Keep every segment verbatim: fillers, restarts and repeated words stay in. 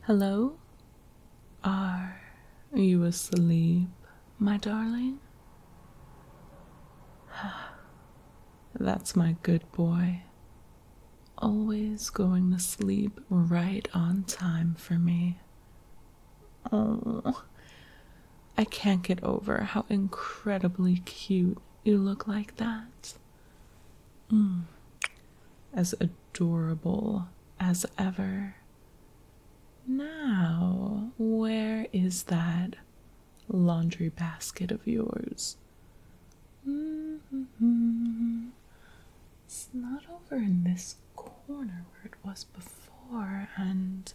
Hello? Are you asleep, my darling? That's my good boy. Always going to sleep right on time for me. Oh, I can't get over how incredibly cute you look like that. Mm, as adorable as ever. Now, where is that laundry basket of yours? Mm-hmm. It's not over in this corner where it was before, and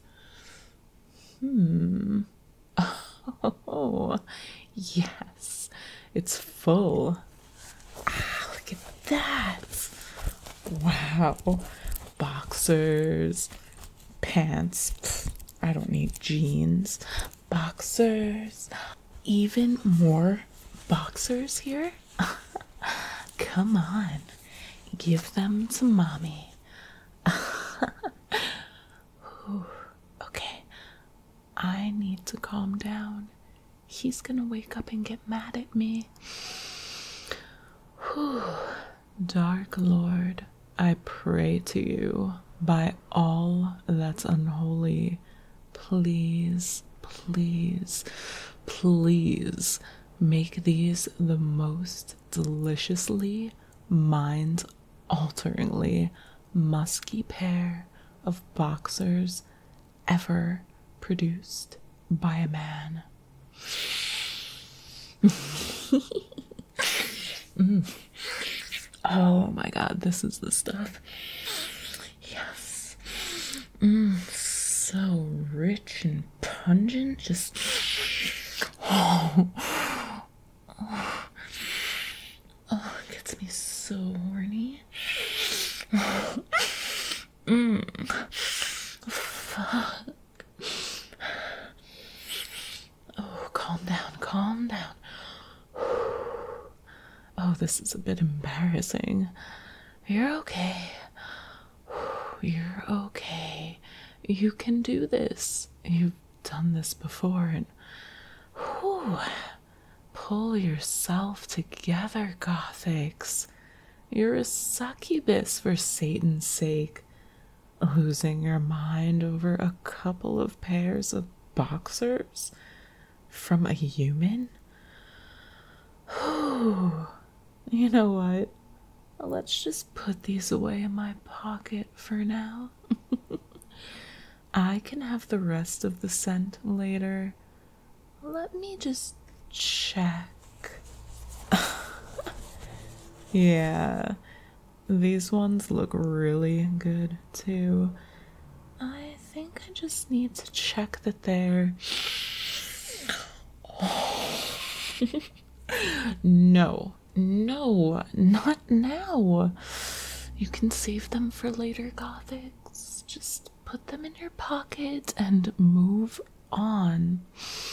hmm. Oh, yes, it's full. Ah, look at that. Wow. Boxers, pants. Pfft, I don't need jeans. Boxers. Even more boxers here? Come on. Give them to mommy. Okay. I need to calm down. He's gonna wake up and get mad at me. Whew. Dark Lord, I pray to you by all that's unholy. Please, please, please make these the most deliciously, mind-alteringly musky pair of boxers ever produced by a man. mm. Oh my god, this is the stuff. Yes. Mm, so rich and pungent. Just. Oh. Oh. Oh, it gets me so horny. Mm. Fuck. Oh, calm down, calm down. Oh, this is a bit embarrassing. You're okay. You're okay. You can do this. You've done this before, and whew, pull yourself together, Gothics. You're a succubus for Satan's sake. Losing your mind over a couple of pairs of boxers from a human? Whew. You know what? Let's just put these away in my pocket for now. I can have the rest of the scent later. Let me just check. Yeah, these ones look really good too. I think I just need to check that they're. Oh. No, no, not now. You can save them for later, Gothics. Just put them in your pocket and move on.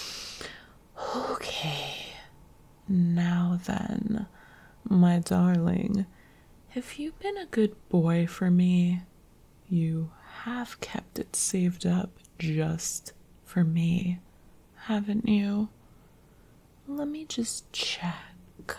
Okay, now then, my darling, have you been a good boy for me? You have kept it saved up just for me, haven't you? Let me just check.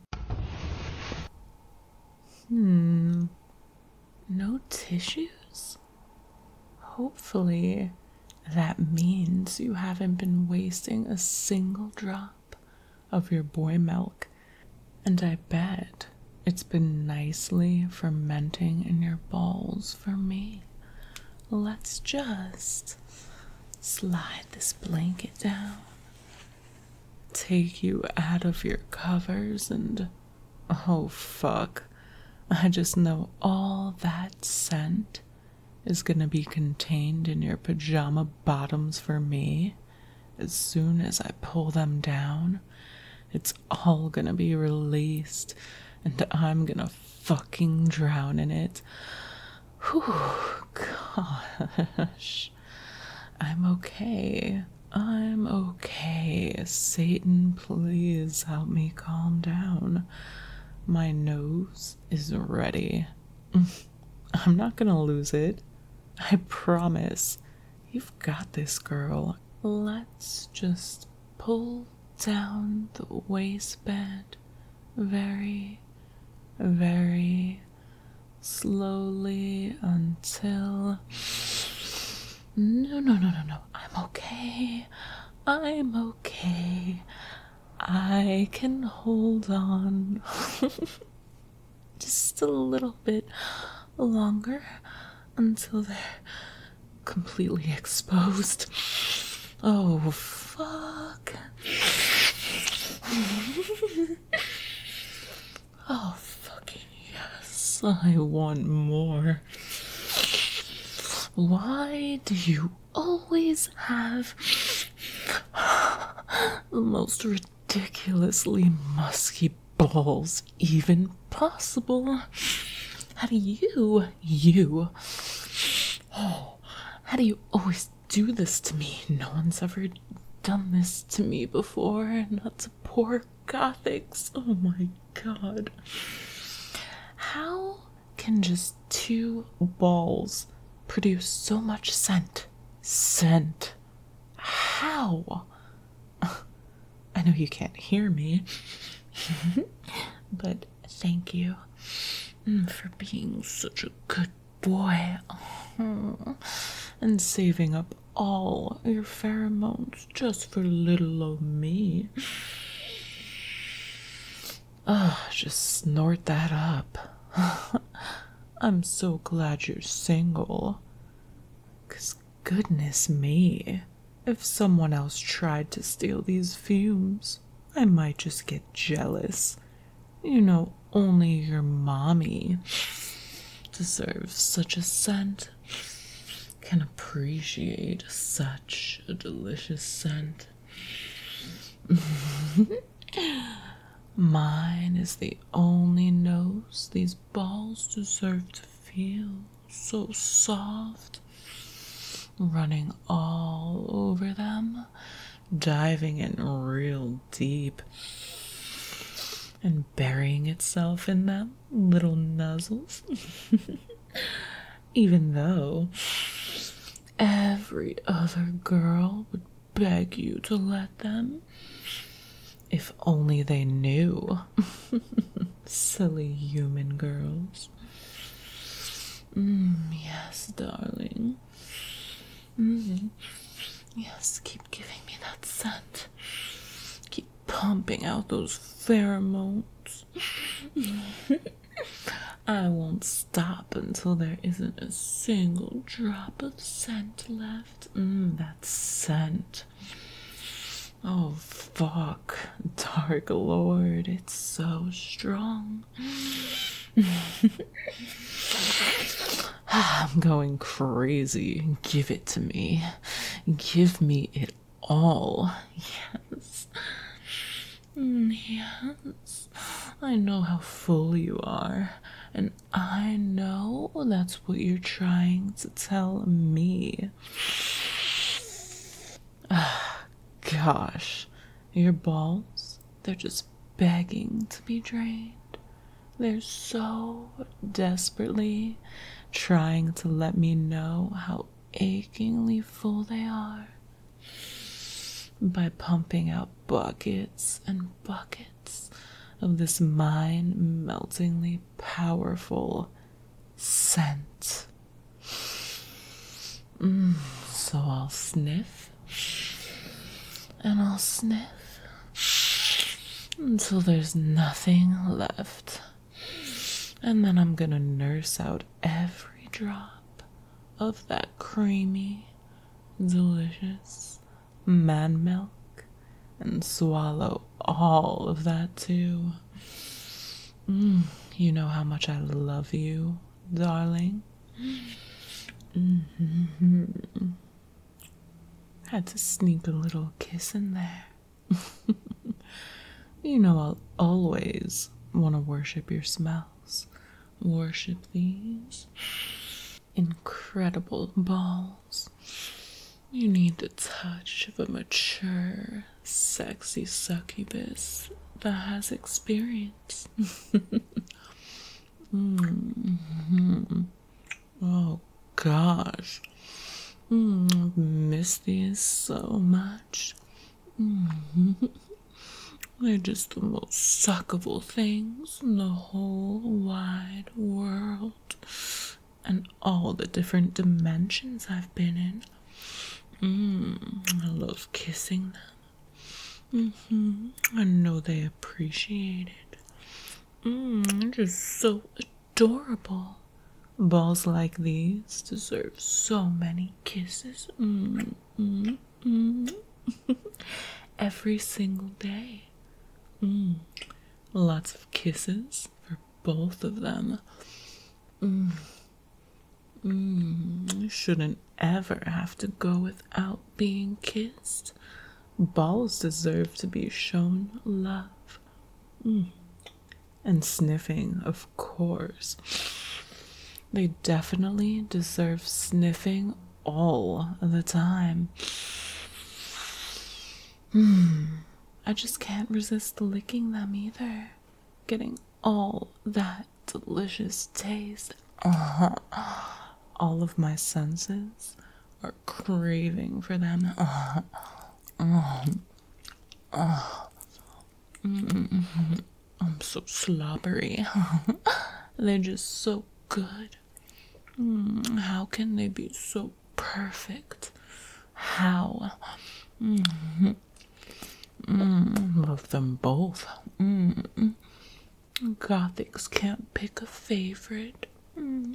Hmm. No tissues? Hopefully, that means you haven't been wasting a single drop of your boy milk. And I bet it's been nicely fermenting in your balls for me. Let's just slide this blanket down. Take you out of your covers and, oh fuck, I just know all that scent is gonna be contained in your pajama bottoms for me. As soon as I pull them down, it's all gonna be released and I'm gonna fucking drown in it. Whew, gosh, I'm okay. I'm okay. Satan, please help me calm down. My nose is ready. I'm not gonna lose it. I promise. You've got this, girl. Let's just pull down the waistband very, very slowly until. No, no, no, no, no. I'm okay. I'm okay. I can hold on just a little bit longer until they're completely exposed. Oh, fuck. Oh, fucking yes. I want more. Why do you always have the most ridiculously musky balls even possible? How do you, you, oh, how do you always do this to me? No one's ever done this to me before, not to poor gothics. Oh my god. How can just two balls produce so much scent? Scent. How? I know you can't hear me, but thank you for being such a good boy and saving up all your pheromones just for little old me. Oh, just snort that up. I'm so glad you're single. 'Cause goodness me, if someone else tried to steal these fumes, I might just get jealous. You know, only your mommy deserves such a scent, can appreciate such a delicious scent. Mine is the only nose these balls deserve to feel, so soft, running all over them, diving in real deep, and burying itself in them little nuzzles. Even though every other girl would beg you to let them, if only they knew. Silly human girls. Mm, yes, darling. Mm, yes, keep giving me that scent. Keep pumping out those pheromones. I won't stop until there isn't a single drop of scent left. Mmm, that scent. Oh, fuck. Dark Lord, it's so strong. I'm going crazy. Give it to me. Give me it all. Yes. Mm, yes. I know how full you are. And I know that's what you're trying to tell me. Gosh, your balls, they're just begging to be drained. They're so desperately trying to let me know how achingly full they are by pumping out buckets and buckets of this mind-meltingly powerful scent. Mm, so I'll sniff, and I'll sniff until there's nothing left. And then I'm gonna nurse out every drop of that creamy, delicious man milk and swallow all of that too. Mm, you know how much I love you, darling. Mm-hmm. Had to sneak a little kiss in there. You know I'll always want to worship your smells. Worship these incredible balls. You need the touch of a mature, sexy succubus that has experience. Mm-hmm. Oh gosh. Mm, so much. Mm-hmm. They're just the most suckable things in the whole wide world. And all the different dimensions I've been in. Mm, I love kissing them. Mm-hmm. I know they appreciate it. Mm, they're just so adorable. Balls like these deserve so many kisses. Mm, mm, mm. Every single day. Mm. Lots of kisses for both of them. Mm. Mm. I shouldn't ever have to go without being kissed. Balls deserve to be shown love. Mm. And sniffing, of course. They definitely deserve sniffing all the time. Hmm. I just can't resist licking them either. Getting all that delicious taste. Uh-huh. All of my senses are craving for them. Uh-huh. Uh-huh. Uh-huh. Mm-hmm. I'm so slobbery. They're just so good. Mm, how can they be so perfect? How? Mm-hmm. Mm, love them both. Mm. Gothics can't pick a favorite. Mm.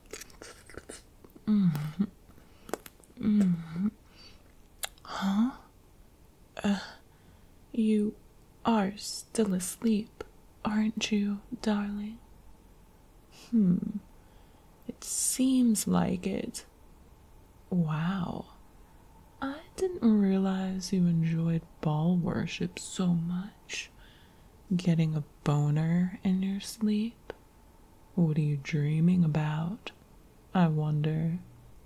Mm. Mm. Huh? Uh, you are still asleep, aren't you, darling? Hmm. It seems like it. Wow. I didn't realize you enjoyed ball worship so much. Getting a boner in your sleep? What are you dreaming about? I wonder.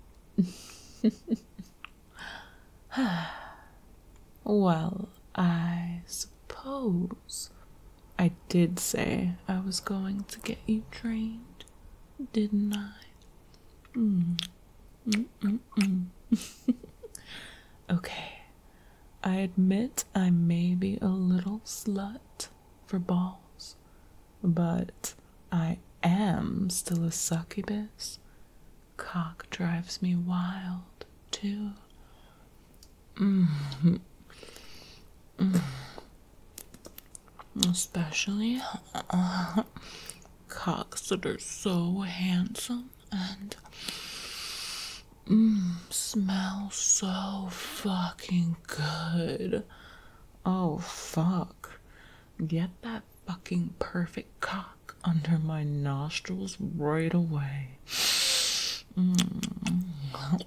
Well, I suppose I did say I was going to get you trained, didn't I? Mm. Mm-mm-mm. Okay, I admit I may be a little slut for balls, but I am still a succubus. Cock drives me wild, too. Mm-hmm. Mm. Especially uh, cocks that are so handsome and mm, smell so fucking good. Oh, fuck. Get that fucking perfect cock under my nostrils right away. Mm.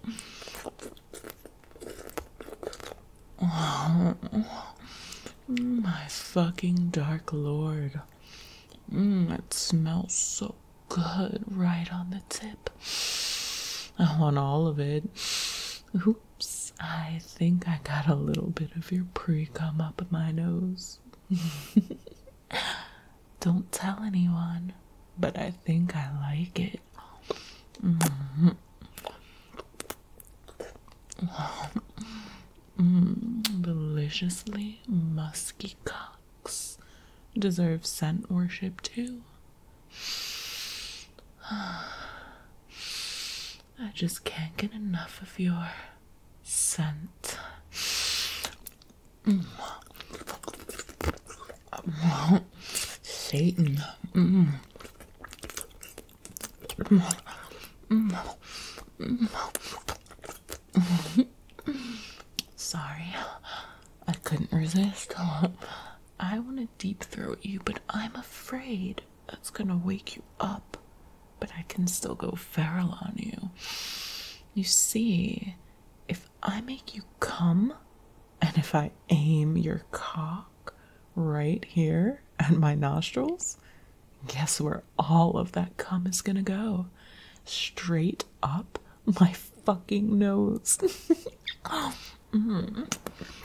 My fucking dark lord. Mm, it smells so good right on the tip. I want all of it. Oops, I think I got a little bit of your pre-cum up my nose. Don't tell anyone, but I think I like it. Mm-hmm. Mm, deliciously musky cocks deserve scent worship too. I just can't get enough of your scent. Mm. Satan. Mm. Mm. Mm. Mm. Sorry, I couldn't resist. I want to deep throat you, but I'm afraid that's gonna wake you up. But I can still go feral on you. You see, if I make you come, and if I aim your cock right here at my nostrils, guess where all of that cum is gonna go? Straight up my fucking nose. mm.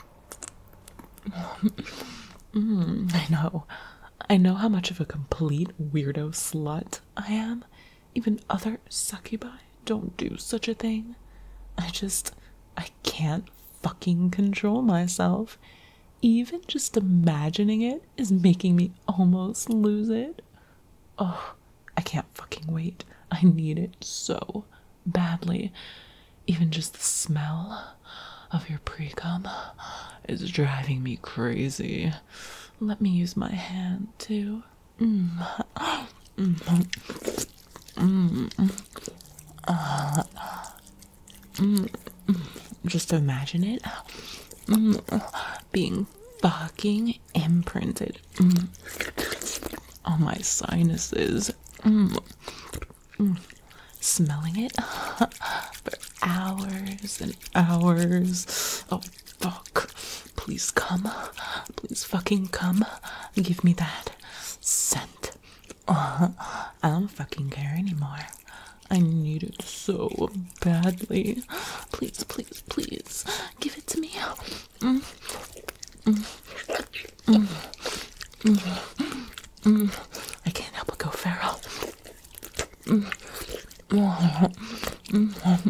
Mm, I know. I know how much of a complete weirdo slut I am. Even other succubi don't do such a thing. I just, I can't fucking control myself. Even just imagining it is making me almost lose it. Oh, I can't fucking wait. I need it so badly. Even just the smell of your pre-cum is driving me crazy. Let me use my hand too. Mm. Mm. Mm. Uh, mm. Just imagine it mm. being fucking imprinted mm. on my sinuses. Mm. Mm. Smelling it for hours and hours. Oh, fuck. Please come. Please fucking come. Give me that scent. Uh, I don't fucking care anymore. I need it so badly. Please, please, please. Give it to me. Mm. Mm. Mm. Mm. Mm. I can't help but go feral. Mm. Mm-hmm.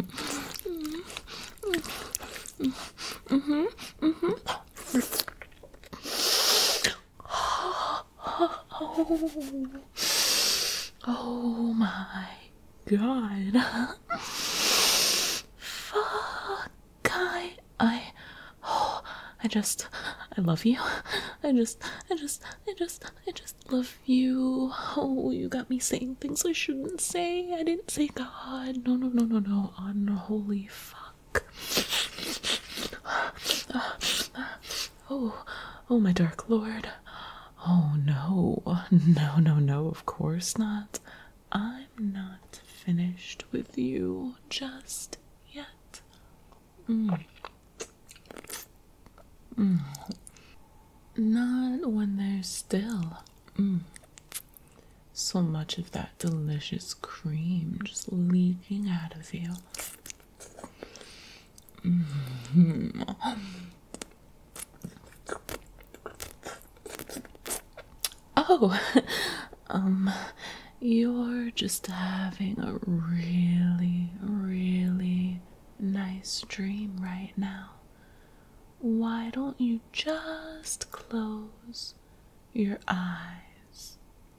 Mm-hmm. Mm-hmm. Oh. Oh my god. Fuck. I I oh, I just I love you. I just I just I just I just love you. Oh, you got me saying things I shouldn't say. I didn't say God. No no no no no. Unholy fuck. Oh, oh my dark lord. Oh no. No no no, of course not. I'm not finished with you just yet. Mm. Mm. Not when there's still mm. so much of that delicious cream just leaking out of you. Mm-hmm. Oh, um, you're just having a really, really nice dream right now. Why don't you just close your eyes?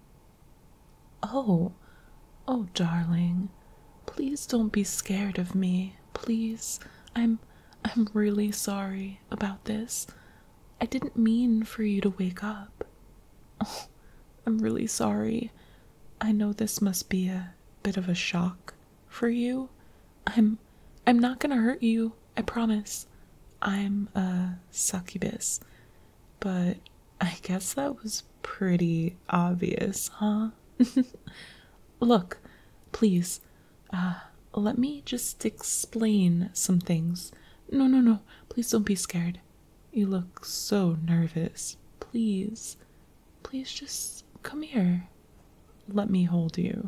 Oh, oh, darling, please don't be scared of me. Please, I'm, I'm really sorry about this. I didn't mean for you to wake up. Oh, I'm really sorry. I know this must be a bit of a shock for you. I'm, I'm not gonna hurt you, I promise. I'm a succubus, but I guess that was pretty obvious, huh? Look, please, uh, let me just explain some things. No, no, no, please don't be scared. You look so nervous. Please, please just come here. Let me hold you.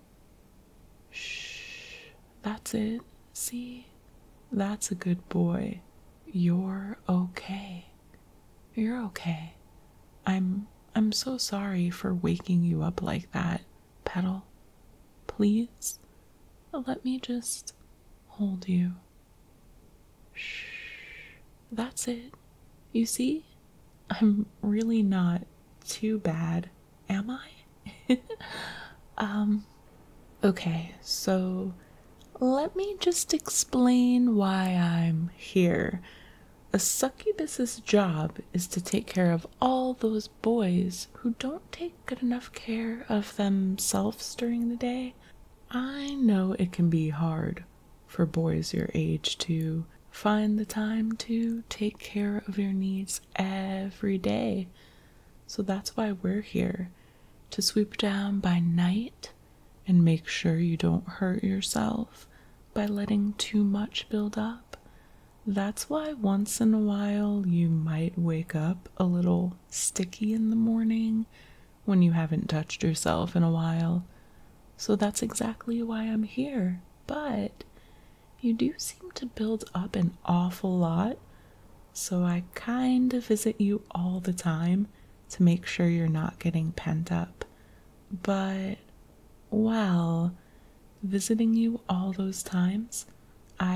Shh, that's it. See? That's a good boy. You're okay. You're okay. I'm I'm so sorry for waking you up like that, Petal. Please, let me just hold you. Shh. That's it. You see? I'm really not too bad, am I? um, okay, so let me just explain why I'm here. A succubus's job is to take care of all those boys who don't take good enough care of themselves during the day. I know it can be hard for boys your age to find the time to take care of your needs every day. So that's why we're here, to swoop down by night and make sure you don't hurt yourself by letting too much build up. That's why once in a while you might wake up a little sticky in the morning when you haven't touched yourself in a while. So that's exactly why I'm here. But you do seem to build up an awful lot, so I kind of visit you all the time to make sure you're not getting pent up. But, well, visiting you all those times, I've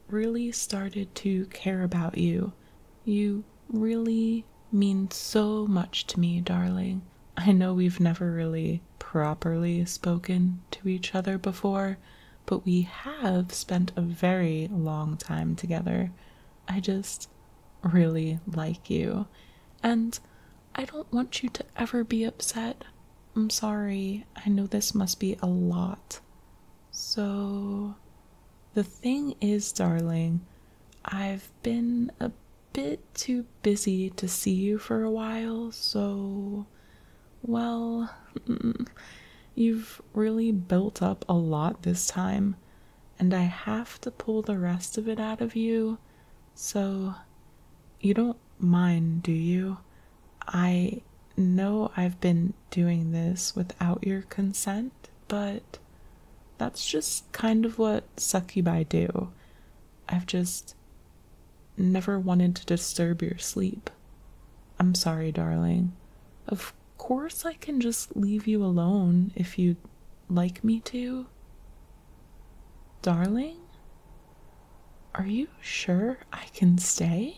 really started to care about you. You really mean so much to me, darling. I know we've never really properly spoken to each other before, but we have spent a very long time together. I just really like you, and I don't want you to ever be upset. I'm sorry, I know this must be a lot. So, the thing is, darling, I've been a bit too busy to see you for a while, so, well, you've really built up a lot this time, and I have to pull the rest of it out of you, so you don't mind, do you? I know I've been doing this without your consent, but that's just kind of what succubi do. I've just never wanted to disturb your sleep. I'm sorry, darling. Of course I can just leave you alone if you'd like me to. Darling? Are you sure I can stay?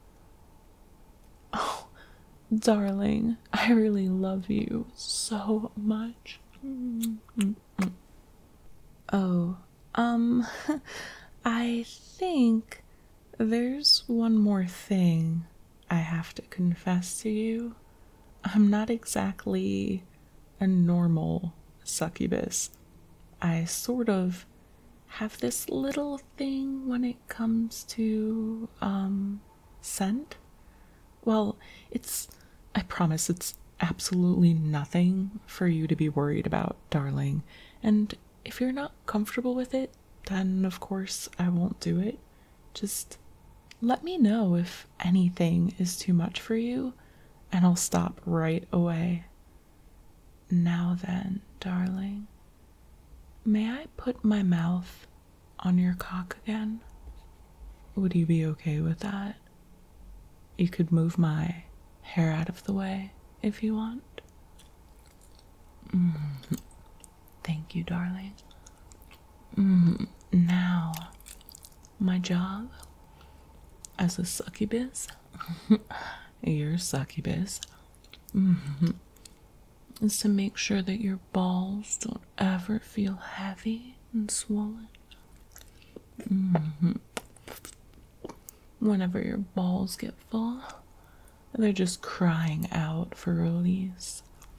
Oh, darling, I really love you so much. Oh, um, I think there's one more thing I have to confess to you. I'm not exactly a normal succubus. I sort of have this little thing when it comes to, um, scent. Well, it's, I promise it's absolutely nothing for you to be worried about, darling. And if you're not comfortable with it, then of course I won't do it. Just let me know if anything is too much for you, and I'll stop right away. Now then, darling, may I put my mouth on your cock again? Would you be okay with that? You could move my hair out of the way if you want. Mm. Thank you, darling. Mm. Now, my job as a succubus, your succubus, mm-hmm, is to make sure that your balls don't ever feel heavy and swollen. Mm-hmm. Whenever your balls get full, they're just crying out for release.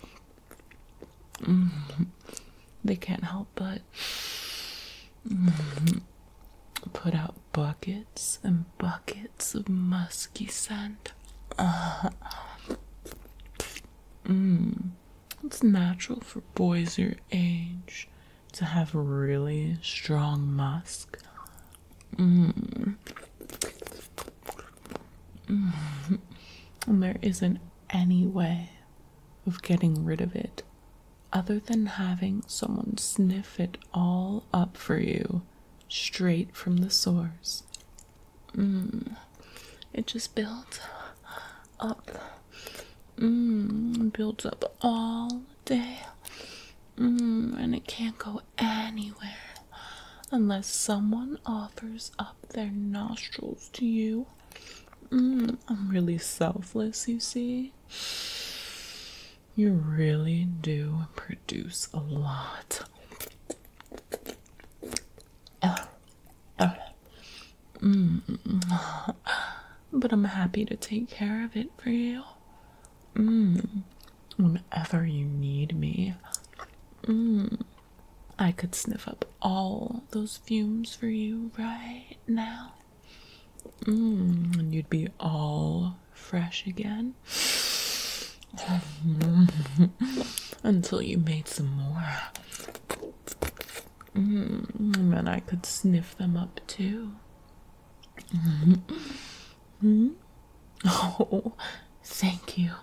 Mm-hmm. They can't help but mm-hmm, put out buckets and buckets of musky scent. Uh, mm. It's natural for boys your age to have really strong musk. Mm. Mm. And there isn't any way of getting rid of it other than having someone sniff it all up for you straight from the source. Mm. It just builds up. Mm. Builds up all day. Mm. And it can't go anywhere unless someone offers up their nostrils to you. Mm. I'm really selfless, you see. You really do produce a lot. Uh, uh, mm, but I'm happy to take care of it for you. Mm, whenever you need me. Mm, I could sniff up all those fumes for you right now. Mm, and you'd be all fresh again. Until you made some more. Mm, and then I could sniff them up too. Mm-hmm. Oh, thank you.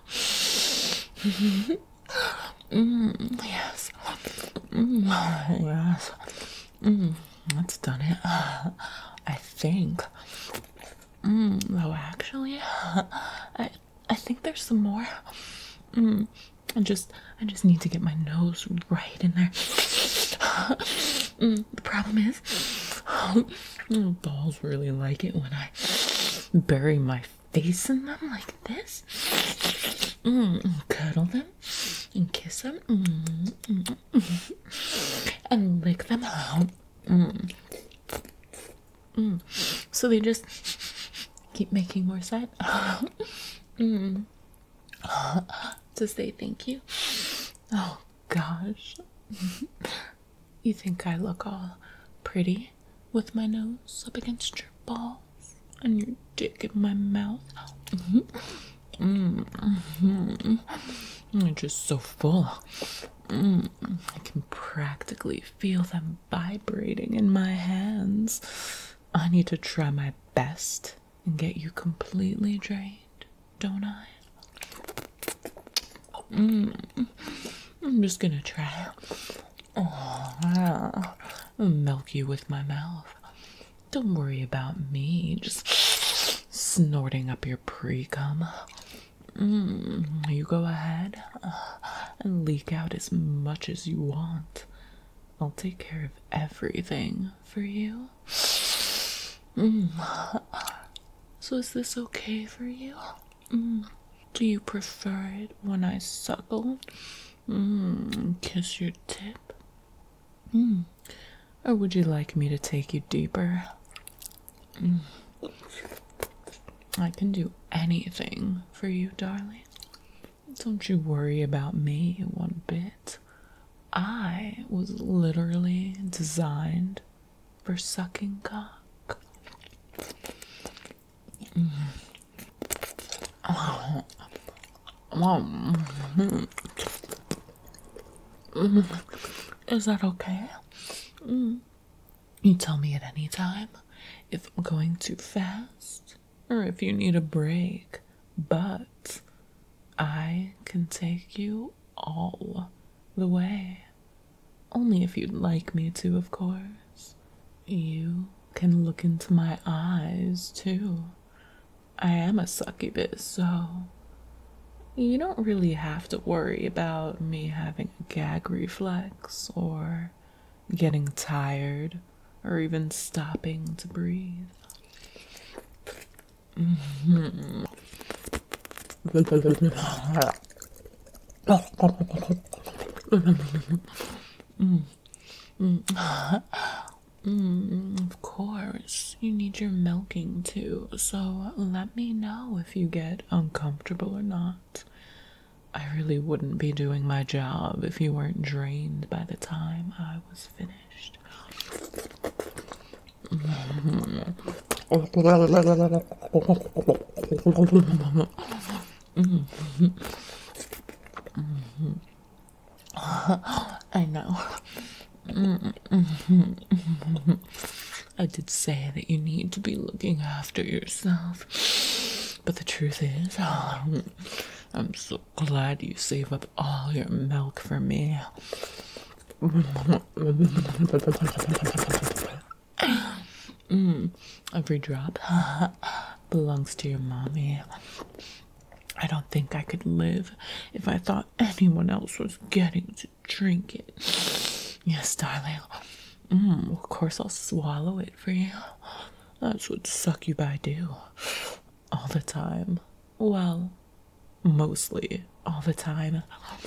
Mm, yes. Mm, yes. Mm, that's done it. I think. Mm, though actually, I I think there's some more. Mm, I just I just need to get my nose right in there. Mm, the problem is, Dolls really like it when I bury my face in them like this. Mm, cuddle them and kiss them mm, mm, mm, and lick them out. Mm. Mm. So they just keep making more sense. mm. To say thank you. Oh gosh. You think I look all pretty with my nose up against your balls and your dick in my mouth? Mm-hmm. Mm-hmm. You're just so full. Mm. I can practically feel them vibrating in my hands. I need to try my best and get you completely drained, don't I? Mm. I'm just gonna try. Oh, yeah. I'll milk you with my mouth. Don't worry about me just snorting up your pre-cum. Mm, you go ahead uh, and leak out as much as you want. I'll take care of everything for you. Mm. So is this okay for you? Mm. Do you prefer it when I suckle? Mm, kiss your tip? Mm. Or would you like me to take you deeper? Mm. I can do anything for you, darling. Don't you worry about me one bit. I was literally designed for sucking cock. Mm. Oh. Mm. Mm. Is that okay? Mm. You tell me at any time if I'm going too fast or if you need a break, but I can take you all the way. Only if you'd like me to, of course. You can look into my eyes, too. I am a succubus, so you don't really have to worry about me having a gag reflex or getting tired or even stopping to breathe. Mm-hmm. mm. Mm. Mm, of course, you need your milking too, so let me know if you get uncomfortable or not. I really wouldn't be doing my job if you weren't drained by the time I was finished. Mm. Mm-hmm. Mm-hmm. I know. Mm-hmm. I did say that you need to be looking after yourself, but the truth is, I'm so glad you save up all your milk for me. Mm, every drop belongs to your mommy. I don't think I could live if I thought anyone else was getting to drink it. Yes, darling. Mm, of course I'll swallow it for you. That's what succubi do. All the time. Well, mostly all the time.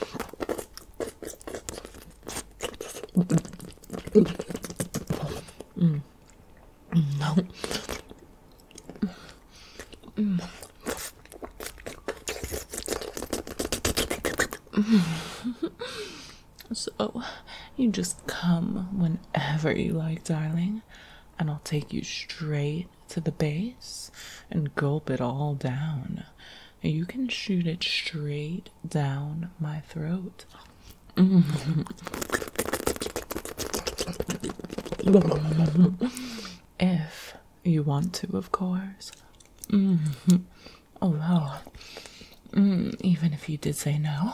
Mm. No. Mm. So, you just come whenever you like, darling, and I'll take you straight to the base and gulp it all down. You can shoot it straight down my throat. If you want to, of course. Mm-hmm. Although, mm, even if you did say no,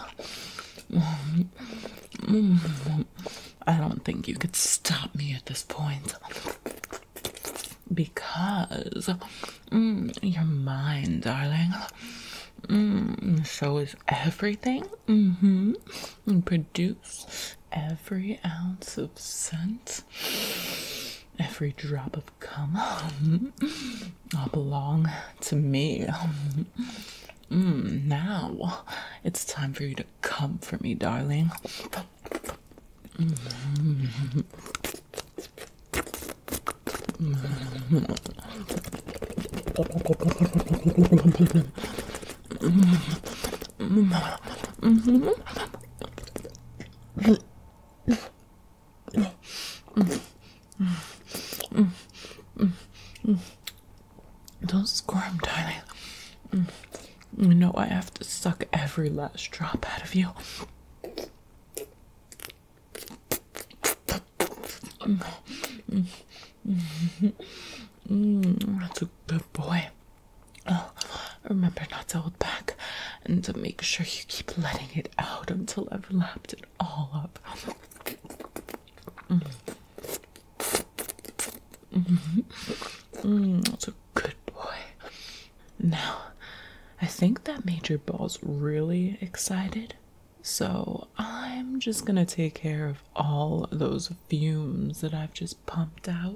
mm, I don't think you could stop me at this point. Because mm, you're mine, darling. Mm, so is everything. Mm-hmm. And produce every ounce of scent Every drop of cum all belong to me. Mm, now it's time for you to come for me, darling. Don't squirm, darling. You know I have to suck every last drop out of you. Mm, that's a good boy. Oh, remember not to hold back and to make sure you keep letting it out until I've lapped it all up. Mm. Mm-hmm. Mm, that's a good boy. Now, I think that made your balls really excited. So I'm just gonna take care of all those fumes that I've just pumped out.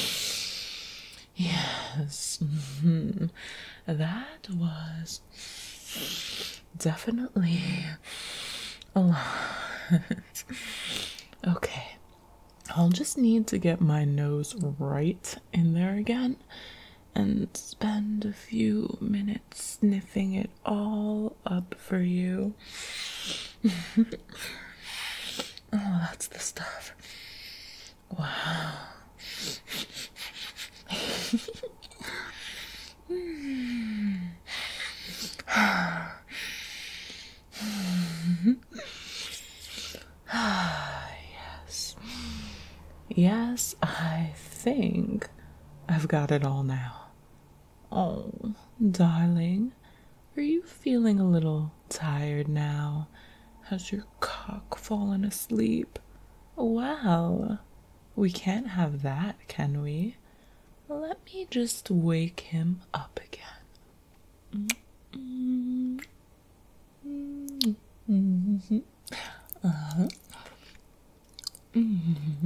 Yes, mm-hmm. That was definitely a lot. Okay, I'll just need to get my nose right in there again and spend a few minutes sniffing it all up for you. Oh, that's the stuff. Wow. Yes. Yes, I think I've got it all now. Oh, darling, are you feeling a little tired now? Has your cock fallen asleep? Well, we can't have that, can we? Let me just wake him up again. Mm-hmm. Mm-hmm. Uh-huh. Mm-hmm.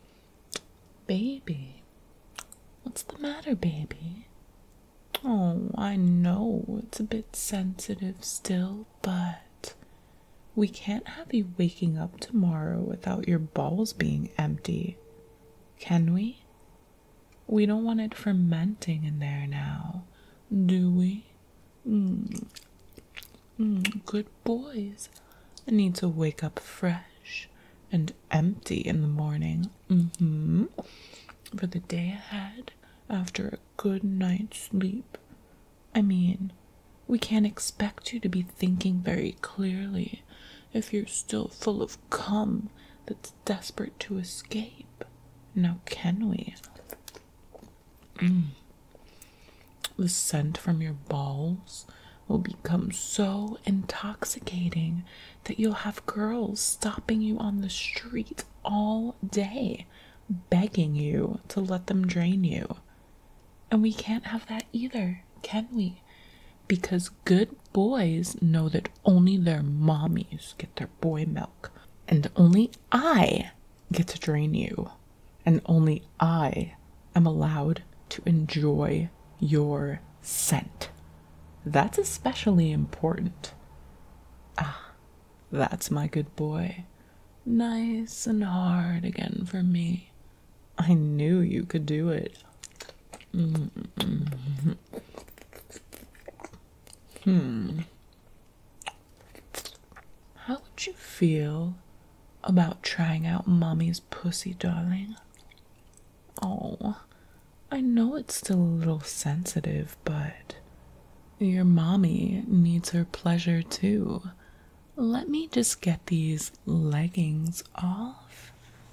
Baby, what's the matter, baby? Oh, I know it's a bit sensitive still, but we can't have you waking up tomorrow without your balls being empty, can we? We don't want it fermenting in there now, do we? Mm. Mm, good boys. I need to wake up fresh and empty in the morning. Mm-hmm. For the day ahead after a good night's sleep. I mean, we can't expect you to be thinking very clearly if you're still full of cum that's desperate to escape. Now, can we? Mm. The scent from your balls will become so intoxicating that you'll have girls stopping you on the street all day, begging you to let them drain you. And we can't have that either, can we? Because good boys know that only their mommies get their boy milk, and only I get to drain you, and only I am allowed to enjoy your scent. That's especially important. Ah, that's my good boy. Nice and hard again for me. I knew you could do it. Mm-hmm. Hmm. How would you feel about trying out mommy's pussy, darling? Oh, I know it's still a little sensitive, but your mommy needs her pleasure too. Let me just get these leggings off.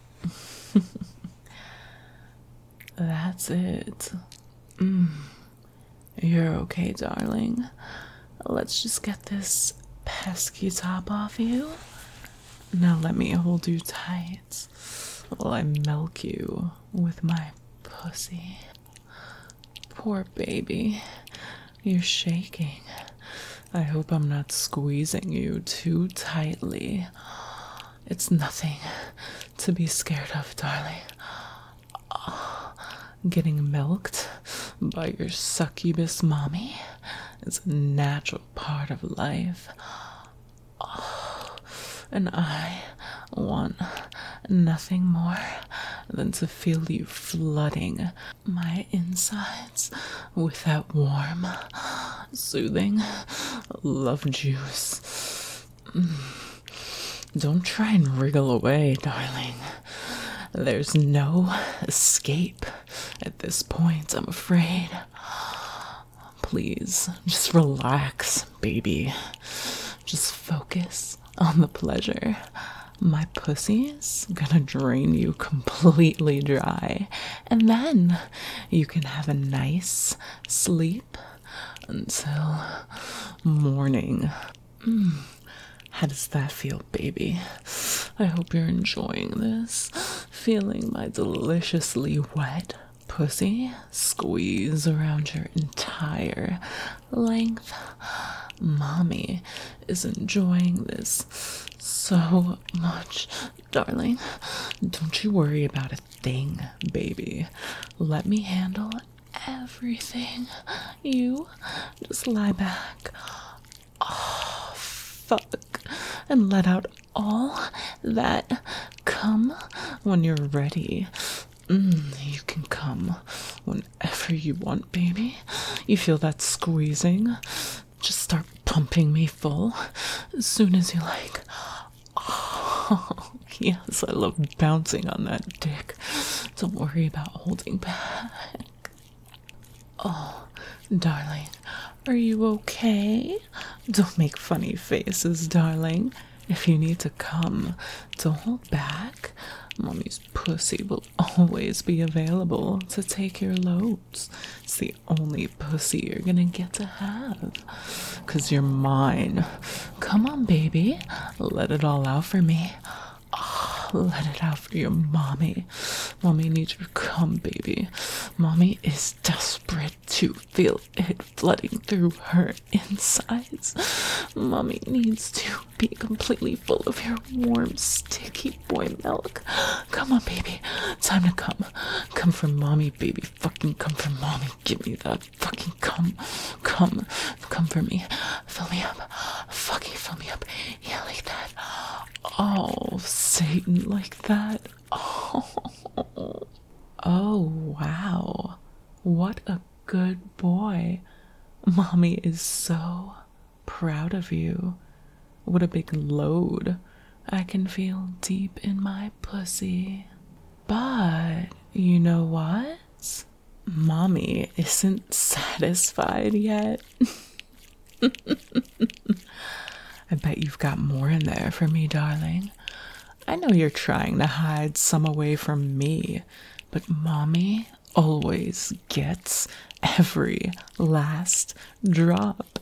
That's it. Mm. You're okay, darling. Let's just get this pesky top off you. Now let me hold you tight while I milk you with my pussy. Poor baby. You're shaking. I hope I'm not squeezing you too tightly. It's nothing to be scared of, darling. Oh. Getting milked by your succubus mommy is a natural part of life. Oh, and I want nothing more than to feel you flooding my insides with that warm, soothing love juice. Don't try and wriggle away, darling. There's no escape at this point, I'm afraid. Please, just relax, baby. Just focus on the pleasure. My pussy's gonna drain you completely dry, and then you can have a nice sleep until morning. Mm. How does that feel, baby? I hope you're enjoying this. Feeling my deliciously wet pussy squeeze around your entire length. Mommy is enjoying this so much, darling. Don't you worry about a thing, baby. Let me handle everything. You just lie back. Oh, fuck. And let out all that cum when you're ready. Mm, you can come whenever you want, baby. You feel that squeezing? Just start pumping me full as soon as you like. Oh, yes, I love bouncing on that dick. Don't worry about holding back. Oh, darling, are you okay? Don't make funny faces, darling. If you need to come, don't hold back. Mommy's pussy will always be available to take your loads. It's the only pussy you're gonna get to have. 'Cause you're mine. Come on, baby. Let it all out for me. Oh, let it out for your mommy. Mommy needs your cum, baby. Mommy is desperate to feel it flooding through her insides. Mommy needs to be completely full of your warm, sticky boy milk. Come on, baby. Time to come. Come for mommy, baby. Fucking come for mommy. Give me that fucking cum. Come. Come for me. Fill me up. Fucking fill me up. Yeah, like that. Oh, Satan, like that. Oh. Oh, wow. What a good boy. Mommy is so proud of you. What a big load I can feel deep in my pussy. But you know what? Mommy isn't satisfied yet. I bet you've got more in there for me, darling. I know you're trying to hide some away from me, but Mommy always gets every last drop.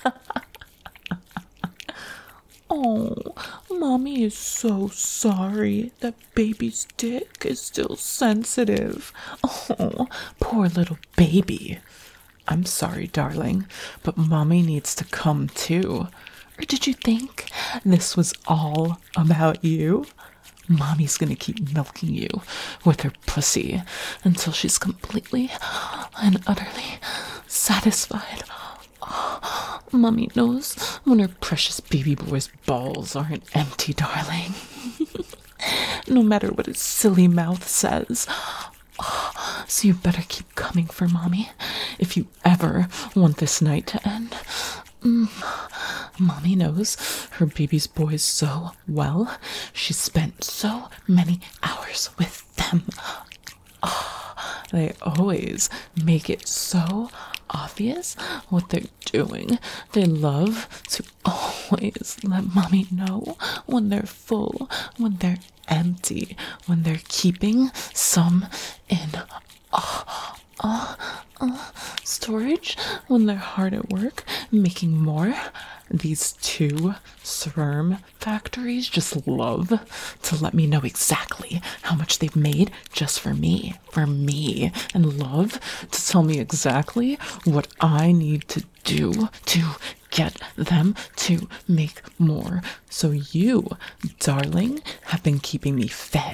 Oh, Mommy is so sorry that baby's dick is still sensitive. Oh, poor little baby. I'm sorry, darling, but Mommy needs to come too. Or did you think this was all about you? Mommy's gonna keep milking you with her pussy until she's completely and utterly satisfied. Oh, Mommy knows when her precious baby boy's balls aren't empty, darling. No matter what his silly mouth says. Oh, so you better keep coming for Mommy if you ever want this night to end. Mm. Mommy knows her baby's boys so well. She's spent so many hours with them. Oh, they always make it so obvious what they're doing. They love to always let Mommy know when they're full, when they're empty, when they're keeping some in uh, uh, uh, storage, when they're hard at work making more. These two sperm factories just love to let me know exactly how much they've made just for me, for me, and love to tell me exactly what I need to do to get them to make more. So you, darling, have been keeping me fed,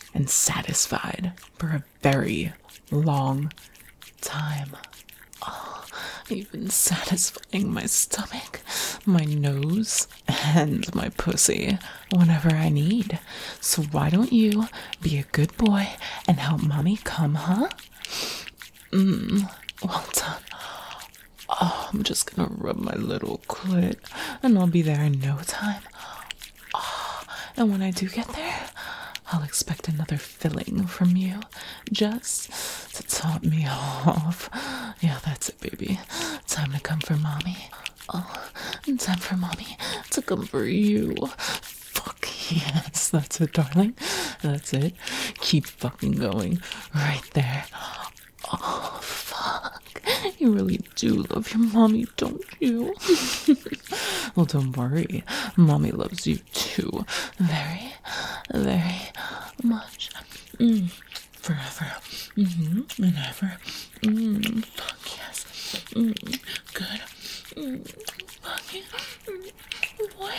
and satisfied for a very long time. Oh, you've been satisfying my stomach, my nose, and my pussy whenever I need. So why don't you be a good boy and help mommy come, huh? Mmm, well done. Oh, I'm just gonna rub my little clit and I'll be there in no time. Oh, and when I do get there, I'll expect another filling from you just to top me off. Yeah, that's it, baby. Time to come for mommy. Oh, time for mommy to come for you. Fuck yes, that's it, darling. That's it. Keep fucking going right there. Oh, fuck. You really do love your mommy, don't you? Well, don't worry. Mommy loves you too. Very, very much. Mm, forever. Mm-hmm. And ever. Mm, fuck yes. Mm, good. Mm, fucking. Mm, boy.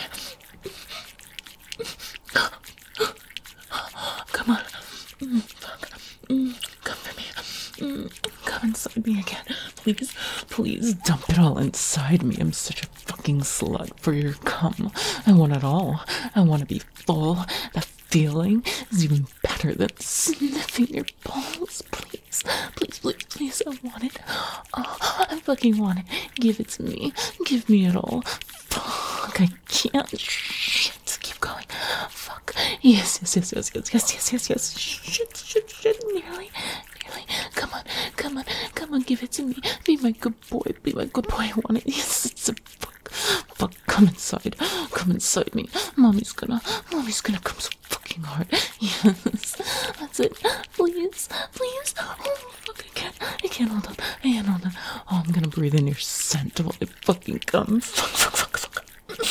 Come on. Mm, fuck. Mm, come for me. Mm, come inside me again. Please, please dump it all inside me. I'm such a fucking slut for your cum. I want it all. I want to be full. That feeling is even better than sniffing your balls. Please, please, please, please. I want it. Oh, I fucking want it. Give it to me. Give me it all. Fuck, I can't. Shit, keep going. Fuck. Yes, yes, yes, yes, yes, yes, yes, yes, yes. Shit, shit, shit. Nearly, nearly. Come on, come on, come on. Give it to me. Be my good boy. Be my good boy. I want it. Yes, it's a fuck. Fuck, come inside. Come inside me. Mommy's gonna, mommy's gonna come so fucking hard. Yes, that's it. Please, please. Oh, fuck, I can't. I can't hold on. I can't hold on. Oh, I'm gonna breathe in your scent while I fucking come. Fuck, fuck, fuck, fuck.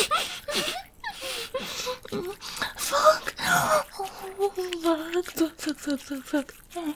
Fuck. Oh, fuck, fuck, fuck, fuck, fuck, fuck.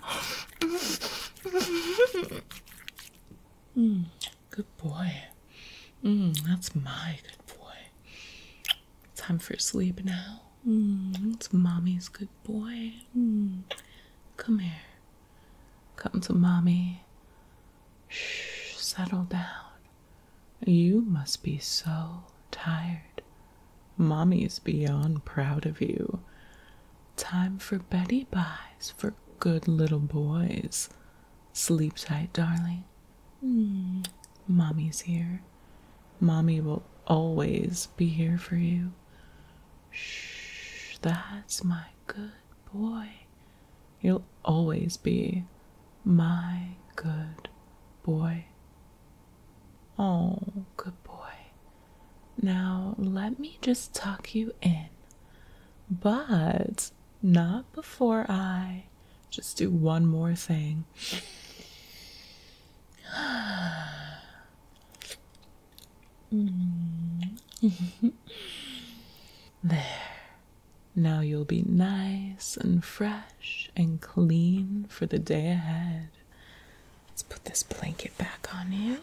Mm, good boy. Mm, that's my good boy. Time for sleep now. Mm, it's mommy's good boy. Mm, come here. Come to mommy. Shh, settle down. You must be so tired. Mommy's beyond proud of you. Time for Betty buys for good little boys. Sleep tight, darling. Mm, mommy's here. Mommy will always be here for you. Shh, that's my good boy. You'll always be my good boy. Oh, good boy. Now, let me just tuck you in, but not before I just do one more thing. There. Now you'll be nice and fresh and clean for the day ahead. Let's put this blanket back on you.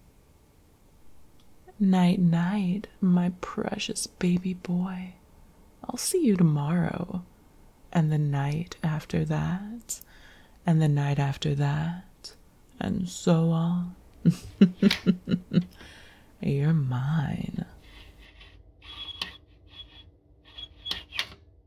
Night, night, my precious baby boy. I'll see you tomorrow, and the night after that, and the night after that, and so on. You're mine.